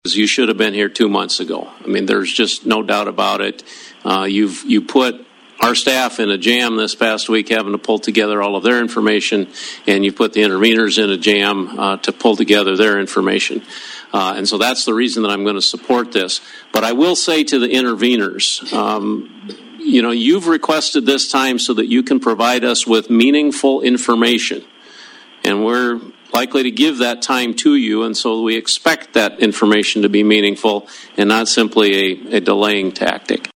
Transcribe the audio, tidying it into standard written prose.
You should have been here 2 months ago. I mean, there's just no doubt about it. You put our staff in a jam this past week having to pull together all of their information, and you put the interveners in a jam to pull together their information. And so that's the reason that I'm going to support this. But I will say to the interveners, you've requested this time so that you can provide us with meaningful information. And we're likely to give that time to you, and so we expect that information to be meaningful and not simply a delaying tactic.